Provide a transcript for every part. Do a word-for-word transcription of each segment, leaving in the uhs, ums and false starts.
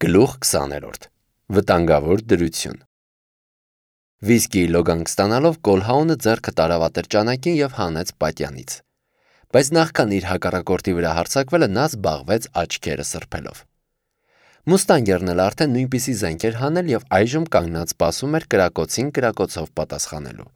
Գլուխ քսաներորդ. Վտանգավոր դրություն։ Վիսկիի լոգանք ստանալով Կոլհաունը ձեռքը տարավ ատրճանակին և հանեց պատյանից։ Բայց նախքան իր հակառակորդի վրա հարձակվելը նա զբաղվեց աչքերը սրբելով։ Մուստանգերն էլ արդեն նույնպիսի զենք էր հանել և այժմ կանգնած սպասում էր կրակոցին կրակոցով պատասխանելու։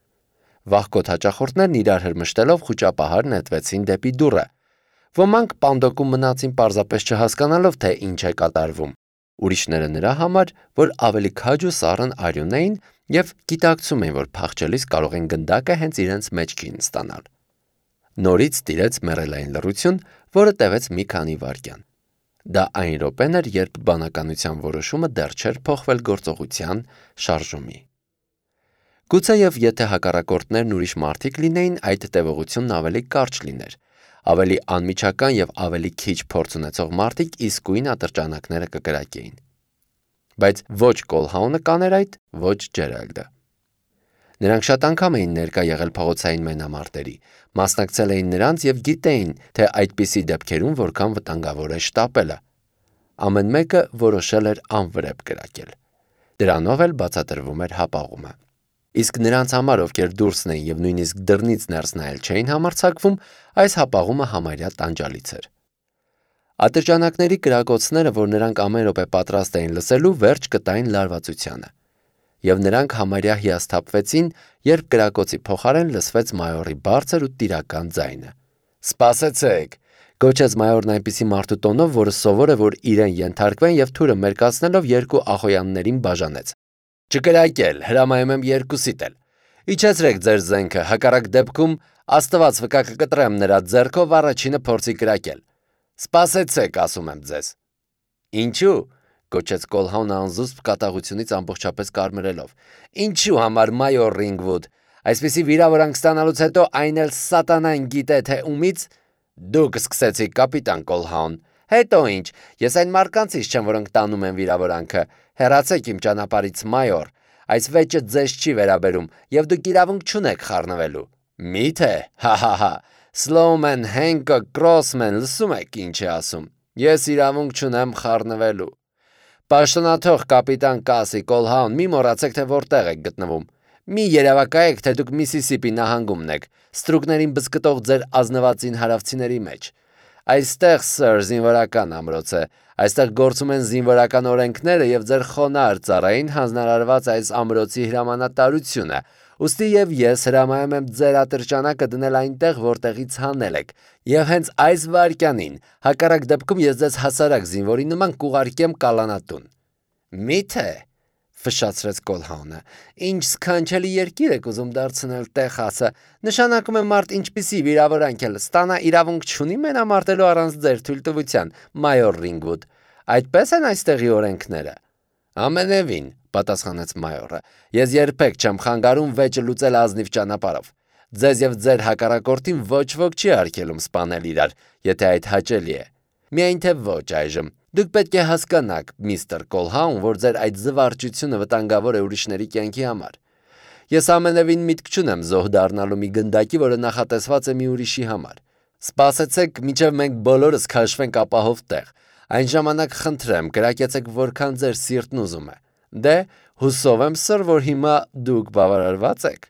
Վաղկոտ հաճախորդներն իրար հրմշտելով խուճապահար նետվեցին դեպի դուռը։ Ոմանք պանդոկում մնացին պարզապես չհասկանալով, թե ինչ է կատարվում։ Ուրիշները նրա համար, որ ավելի քաջ ու սառն արյուն էին և գիտակցում էին, որ փախչելիս կարող են գնդակը հենց իրենց մեջքին ստանալ։ Նորից տիրեց մեռելային լռություն, որը տևեց մի քանի վայրկյան։ Դա այն րոպեն էր, երբ բանականության որոշումը դեռ չէր փոխվել գործողության շարժումի։ Գուցեև եթե հակառակորդներն ուրիշ մարդիկ լինեին, այդ տևողությունն ավելի կարճ լիներ։ Ավելի անմիջական և ավելի քիչ փորձ ունեցող մարդիկ իսկույն ատրճանակները կկրակեին։ Բայց ոչ Կոլհաունը կաներ այդ, ոչ Ջերալդը։ Նրանք շատ անգամ էին ներկա եղել փողոցային մենամարտերի, մասնակցել էին նրանց և գիտեին, թե այդպիսի դեպքերում որքան վտանգավոր է շտապելը։ Ամեն մեկը որոշել էր անվրեպ կրակել։ Դրանով էլ բացատրվում էր հապաղումը։ Իսկ նրանց համար, ովքեր դուրսն էին և նույնիսկ դռնից ներս նայել չէին համարձակվում, այս հապաղումը համարյա տանջալից էր։ Ատրճանակների կրակոցները, որ նրանք ամեն րոպե պատրաստ էին լսելու, վերջ կտային լարվածությանը։ Եվ նրանք համարյա հիասթափվեցին, երբ կրակոցի փոխարեն լսվեց մայորի բարձր ու տիրական ձայնը։ «Սպասեցեք», գոչեց մայորն այնպիսի մարդու տոնով, որը սովոր է, որ իրեն ենթարկվեն և թուրը մերկացնելով երկու ախոյաններին բաժանեց։ «Չկրակել, հրամայում եմ երկուսիդ էլ։ Իջեցրեք ձեր զենքը, հակառակ դեպքում Աստված վկա կկտրեմ նրա ձեռքով առաջինը փորձի կրակել։ Սպասեցեք, ասում եմ ձեզ»։ «Ինչու՞», գոչեց Կոլհաունը անզուսպ կատաղությունից ամբողջապես կարմրելով։ «Ինչու համար, մայոր Ռինգվուդ։ Այսպիսի վիրավորանք ստանալուց հետո այն էլ սատանան գիտե, թե ումից։ Դուք սկսեցիք, կապիտան Կոլհաուն։ Հետո ինչ, ես այն մարկանցից չեմ, որոնք տանում են վիրավորանքը։ Հեռացեք իմ ճանապարհից, մայոր։ Այս վեճը ձեզ չի վերաբերում, և դուք իրավունք չունեք խառնվելու։ Մի՞թե, հա-հա-հա, Սլոումեն, Հենկը, Կրոսմեն, լսում եք ինչ է ասում։ Ես իրավունք չունեմ խառնվելու։ Պաշտոնաթող կապիտան Կասի Կոլհաուն, մի մոռացեք, թե որտեղ եք գտնվում։ Մի երևակայեք, թե դուք Միսիսիպի նահանգումն եք, ստրուկներին բզկտող ձեր ազնվածին հարավցիների մեջ։ Այստեղ, սըր, զինվորական ամրոց է։ Այստեղ գործում են զինվորական օրենքները և ձեր խոնարհ ծառային հանձնարարված այս ամրոցի հրամանատարությունը։ Ուստի և ես հրամայում եմ ձեր ատրճանակը դնել այնտեղ, որտեղից հանել եք, և հենց այս վայրկյանին, հակառակ դեպքում ես ձեզ հասարակ զինվորի նման կուղարկեմ կալանատուն։ Մի՞թե, ֆշշացրեց Կոլհաունը, ինչ սքանչելի երկիր եք ուզում դարձնել Տեխասը, նշանակում է մարդ ինչպիսի վիրավորանք էլ ստանա իրավունք չունի մենամարտելու առանց ձեր թույլտվության, մայոր Ռինգվուդ։ Այդպես են այստեղի օրենքները։ Ամենևին, պատասխանեց մայորը, ես երբեք չեմ խանգարում վեճը լուծել ազնիվ ճանապարհով։ Ձեզ և ձեր հակառակորդին ոչ ոք չի արգելում սպանել իրար, եթե այդ հաճելի է։ Միայն թե ոչ այժմ։ Դուք պետք է հասկանաք, միստր Կոլհաուն, որ ձեր այդ զվարճությունը վտանգավոր է ուրիշների կյանքի համար։ Ես ամենևին միտք չունեմ զոհ դառնալու մի գնդակի, որը նախատեսված է մի ուրիշի համար։ Սպասեցեք, մինչև մենք բոլորս քաշվենք ապահով տեղ։ Այն ժամանակ խնդրեմ, կրակեցեք որքան ձեր սիրտն ուզում է։ Դե, հուսով եմ, սըր, որ հիմա դուք բավարարված եք։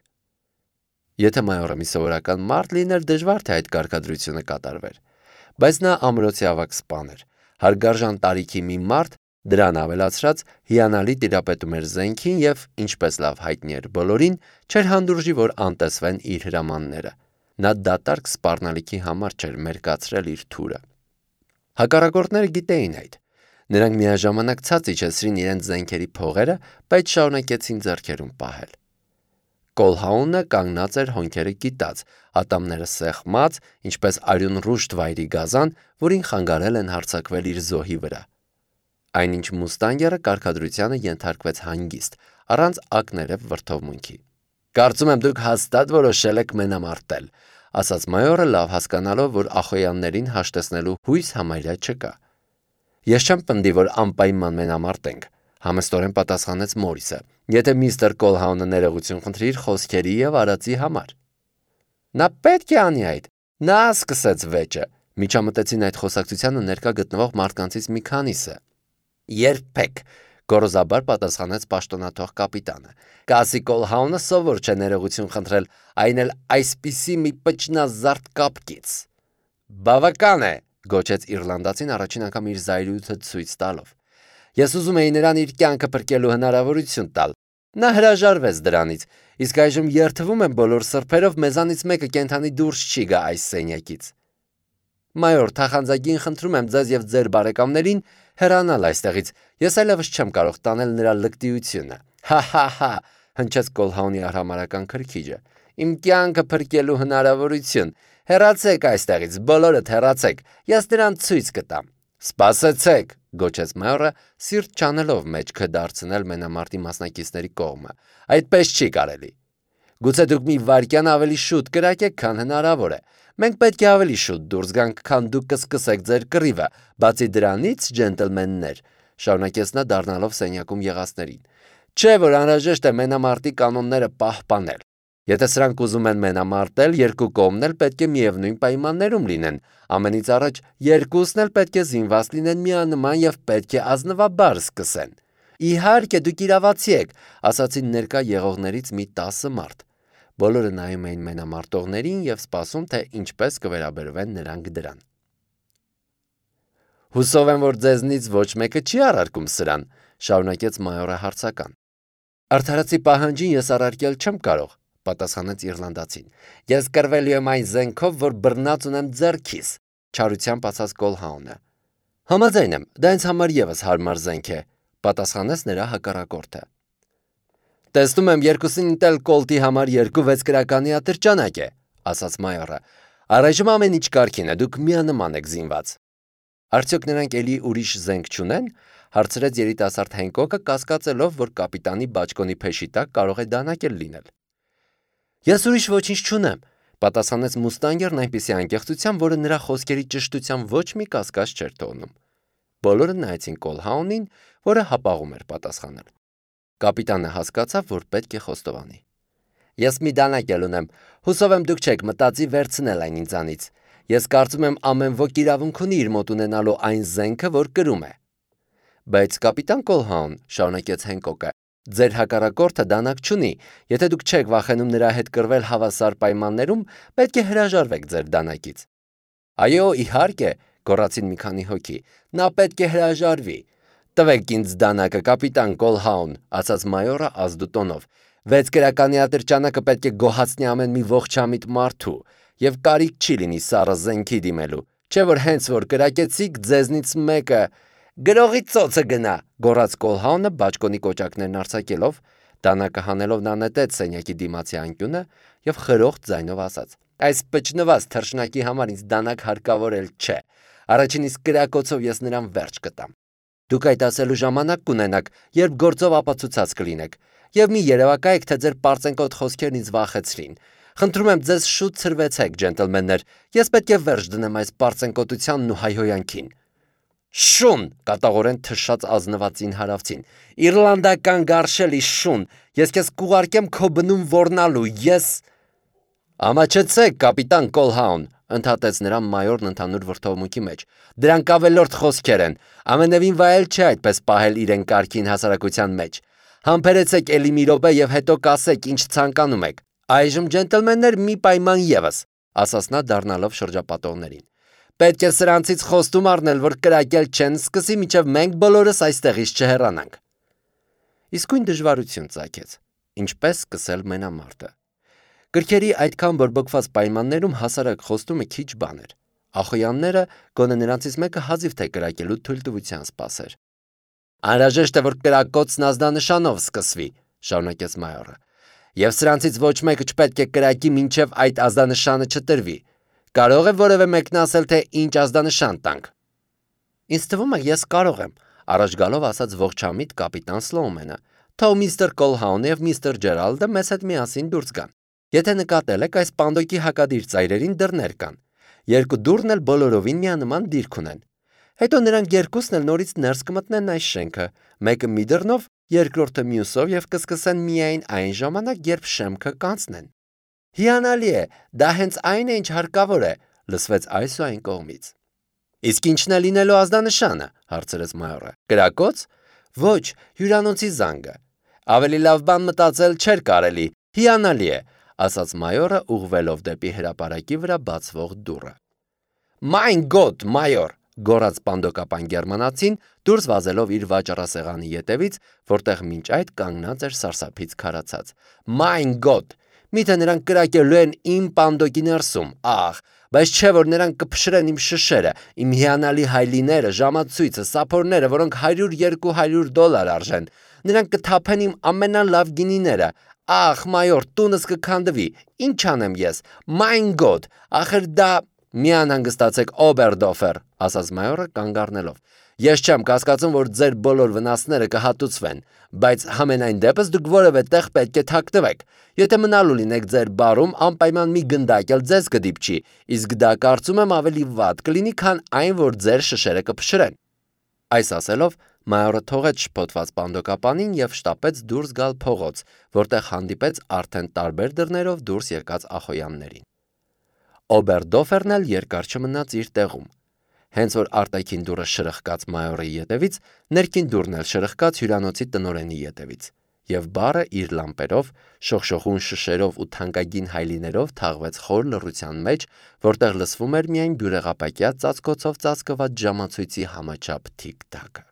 Եթե մայորը մի սովորական մարդ լիներ, դժվար թե այդ կարգադրությունը կատարվեր։ Բայց նա ամրոցի ավագ սպան էր, հարգարժան տարիքի մի մարդ, դրան ավելացրած հիանալի տիրապետում էր զենքին և, ինչպես լավ հայտնի էր բոլորին, չէր հանդուրժի, որ անտեսվեն իր հրամանները։ Նա դատարկ սպառնալիքի համար չէր մերկացրել իր թուրը։ Հակառակորդները գիտեին այդ։ Նրանք միաժամանակ ցած իջեցրին իրենց զենքերի փողերը, բայց շարունակեցին ձեռքերում պահել։ Կոլհաունը կանգնած էր հոնքերը կիտած, ատամները սեղմած, ինչպես արյունռուշտ վայրի գազան, որին խանգարել են հարձակվել իր զոհի վրա։ Այնինչ Մուստանգերը կարգադրությանը ենթարկվեց հանգիստ, առանց ակներև վրդովմունքի։ Կարծում եմ դուք հաստատ որոշել եք մենամարտել, ասաց մայորը, լավ հասկանալով, որ ախոյաններին հաշտեցնելու հույս համարյա չկա։ Ես չեմ պնդի, որ անպայման մենամարտենք, համեստորեն պատասխանեց Մորիսը, եթե միստր Կոլհաունը ներողություն խնդրի իր խոսքերի և արածի համար։ Նա պետք է անի այդ, նա սկսեց վեճը, միջամտեցին այդ խոսակցությանը ներկա գտնվող մարդկանցից մի քանիսը։ Երբեք, գոռոզաբար պատասխանեց պաշտոնաթող կապիտանը։ Կասի Կոլհաունը սովոր չէ ներողություն խնդրել, այն էլ այսպիսի մի պճնազարդ կապկից։ Բավական է, գոչեց իռլանդացին առաջին անգամ իր զայրույթը ցույց տալով։ Ես ուզում էի նրան իր կյանքը փրկելու հնարավորություն տալ։ Նա հրաժարվեց դրանից, իսկ այժմ երդվում եմ բոլոր սրբերով մեզանից մեկը կենթանի դուրս չի գա այս սենյակից։ Մայոր թախանձագին խնդրում եմ ձեզ եւ ձեր բարեկամներին հեռանալ այստեղից, ես այլևս չեմ կարող տանել նրա լկտիությունը։ Հա-հա-հա, հնչեց Կոլհաունի արհամարհական քրքիջը։ Իմ կյանքը փրկելու հնարավորություն։ Հեռացեք այստեղից, բոլորդ հեռացեք, ես նրան ցույց կտամ։ Սպասեցեք, գոչեց մայորը, սիրտ չանելով մեջքը դարձնել մենամարտի մասնակիցների կողմը։ Այդպես չի կարելի։ Գուցե դուք մի վայրկյան ավելի շուտ կրակեք, քան հնարավոր է։ Մենք պետք է ավելի շուտ դուրս գանք, քան դուք կսկսեք ձեր կռիվը։ Բացի դրանից, ջենտլմեններ, շարունակեց նա դառնալով սենյակում եղածներին։ Չէ՞ որ անհրաժեշտ է մենամարտի կանոնները պահպանել։ Եթե սրանք ուզում են մենամարտել, երկու կողմն էլ պետք է միևնույն պայմաններում լինեն։ Ամենից առաջ երկուսն էլ պետք է զինված լինեն միանման եւ պետք է ազնվաբար սկսեն։ Իհարկե դուք իրավացի եք, ասացին ներկա եղողներից մի տասը մարդ։ Բոլորը նայում էին մենամարտողներին եւ սպասում, թե ինչպես կվերաբերվեն նրանք դրան։ Հուսով եմ, որ ձեզնից ոչ մեկը չի առարկում սրան, շարունակեց մայորը հարցական։ Արդարացի պահանջին ես առարկել չեմ կարող, պատասխանեց իռլանդացին։ Ես կռվելու եմ այն զենքով, որ բռնած ունեմ ձեռքիս, չարությամբ ասաց Կոլհաունը։ Համաձայն եմ, դա ինձ համար եւս հարմար զենք է, պատասխանեց նրա հակառակորդը։ Տեսնում եմ երկուսին ինտել կոլտի համար երկու վեց գրականի ատրճանակ է, ասաց մայորը։ Առայժմ ամեն ինչ կարգին է, դուք միանման եք զինված։ Արդյոք նրանք էլի ուրիշ զենք չունեն, հարցրեց երիտասարդ Հենկոկը, կասկածելով, որ կապիտանի բաճկոնի փեշի տակ կարող է դանակ էլ լինել։ Ես ուրիշ ոչինչ չունեմ, պատասխանեց Մուստանգերն այնպիսի անկեղծությամբ, որը նրա խոսքերի ճշտության ոչ մի կասկած չէր թողնում։ Բոլորը նայեցին Կոլհաունին, որը հապաղում էր պատասխանել։ Կապիտանը հասկացավ, որ պետք է խոստովանի։ Ես մի դանակ էլ ունեմ, հուսով եմ դուք չեք մտածի վերցնել այն ինձանից։ Ես կարծում եմ ամեն ոք իրավունք ունի իր մոտ ունենալու այն զենքը, որ կրում է։ Բայց կապիտան Կոլհաուն, շարունակեց Հենկոկը, ձեր հակառակորդը դանակ չունի, եթե դուք չեք վախենում նրա հետ կռվել հավասար պայմաններում, պետք է հրաժարվեք ձեր դանակից։ Այո, իհարկե, գոռացին մի քանի հոգի, նա պետք է հրաժարվի։ Տվեք ինձ դանակը, կապիտան Կոլհաուն, ասաց մայորը ազդու տոնով։ Վեց գրականի ատրճանակը պետք է գոհացնի ամեն մի ողջամիտ մարդու, եւ կարիք չի լինի սառը զենքի դիմելու, չէ որ հենց որ կրակեցիք ձեզնից մեկը գրողի ծոցը գնա, գոռաց Կոլհաունը բաճկոնի կոճակներն արձակելով, դանակը հանելով նա նետեց սենյակի դիմացի անկյունը եւ խրոխտ ձայնով ասաց. Այս պճնված թռչնակի համար ինձ դանակ հարկավոր էլ չէ։ Առաջին իսկ կրակոցով ես նրան վերջ կտամ։ Դուք այդ ասելու ժամանակ կունենաք, երբ գործով ապացուցած կլինեք, եւ մի երևակայեք, թե ձեր պարծենկոտ խոսքերն ինձ վախեցրին։ Խնդրում եմ ձեզ շուտ ցրվեցեք, ջենտլմեններ, ես պետք է վերջ դնեմ այս պարծենկոտությանն ու հայհոյանքին։ Շուն, կատաղորեն թշաց ազնվածին հարավցին։ Իռլանդական գարշելի շուն, ես քեզ կուղարկեմ քո բնում ոռնալու, ես… Ամաչեցեք, կապիտան Կոլհաուն, ընդհատեց նրան մայորն ընդհանուր վրդովմունքի մեջ։ Դրանք ավելորդ խոսքեր են, ամենևին վայել չէ այդպես պահել իրեն կարգին հասարակության մեջ։ Համբերեցեք էլի մի րոպե եւ հետո կասեք, ինչ ցանկանում եք։ Այժմ ջենտլմեններ մի պայման եւս, ասաց նա դառնալով շրջապատողներին։ Պետք է սրանցից խոստում առնել, որ կրակել չեն սկսի, մինչև մենք բոլորս այստեղից չհեռանանք։ Իսկույն դժվարություն ծագեց, ինչպես սկսել մենամարտը։ Գրքերի այդքան բորբոքված պայմաններում հասարակ խոստումը քիչ բան էր։ Ախոյանները գոնե նրանցից մեկը հազիվ թե կրակելու թույլտվության սպասեր։ Անհրաժեշտ է, որ կրակոցն ազդանշանով սկսվի, շարունակեց մայորը։ Եվ սրանցից ոչ մեկը չպետք է կրակի, մինչև այդ ազդանշանը չտրվի։ Կարող է որևէ մեկն ասել, թե ինչ ազդանշան տանք։ Ինձ թվում է, ես կարող եմ, առաջ գալով ասաց ողջամիտ կապիտան Սլոումենը։ Թող միստր Կոլհաունը եւ միստր Ջերալդը մեզ հետ միասին դուրս գան։ Եթե նկատել եք, այս պանդոկի հակադիր ծայրերին դռներ կան։ Երկու դուռն էլ բոլորովին միանման դիրք ունեն։ Հետո նրանք երկուսն էլ նորից ներս կմտնեն այս շենքը, մեկը մի դռնով, երկրորդը մյուսով եւ կսկսեն միայն այն ժամանակ, երբ շեմքը կանցնեն։ Հիանալի է, դա հենց այն է, ինչ հարկավոր է, լսվեց այս ու այն կողմից։ Իսկ ինչն է լինելու ազդանշանը, հարցրեց մայորը։ Կրակոց։ Ոչ, հյուրանոցի զանգը։ Ավելի լավ բան մտածել չէր կարելի, հիանալի է, ասաց մայորը ուղղվելով դեպի հրապարակի վրա բացվող դուռը։ Mein Gott, մայոր, գոռաց պանդոկապան գերմանացին, դուրս վազելով իր վաճառասեղանի ետևից, որտեղ մինչ այդ կանգնած էր սարսափից քարացած։ Mein Gott, միթե նրանք կրակելու են իմ պանդոկի ներսում, ախ, բայց չէ որ նրանք կփշրեն իմ շշերը, իմ հիանալի հայլիները, ժամացույցը, սափորները, որոնք հարյուր երկու հարյուր դոլար արժեն։ Նրանք կթափեն իմ ամենալավ գինիները։ Ախ, մայոր, տունս կքանդվի։ Ինչ անեմ ես։ Mein Gott, ախր դա մի անհանգստացեք, Օբերդոֆեր, ասաց մայորը կանգ առնելով։ Ես չեմ կասկածում, որ ձեր բոլոր վնասները կհատուցվեն, բայց համենայն դեպս դուք որևէ տեղ պետք է թաքնվեք։ Եթե մնալու լինեք ձեր բարում, անպայման մի գնդակ էլ ձեզ կդիպչի, իսկ դա կարծում եմ ավելի վատ կլինի, քան այն, որ ձեր շշերը կփշրեն։ Այս ասելով, մայորը թողեց շփոթված պանդոկապանին եւ շտապեց դուրս գալ փողոց, որտեղ հանդիպեց արդեն տարբեր դռներով դուրս եկած ախոյաններին։ Օբերդոֆերն էլ երկար չմնաց իր տեղում։ Հենց որ արտաքին դուռը շրխկաց մայորի ետևից, ներքին դուռն էլ շրխկաց հյուրանոցի տնօրենի ետևից, եւ բառը իր լամպերով, շողշողուն շշերով ու թանկագին հայլիներով թաղվեց խոր լռության մեջ, որտեղ լսվում էր միայն բյուրեղապակյա ծածկոցով ծածկված ժամացույցի համաչափ թիկ-թակը։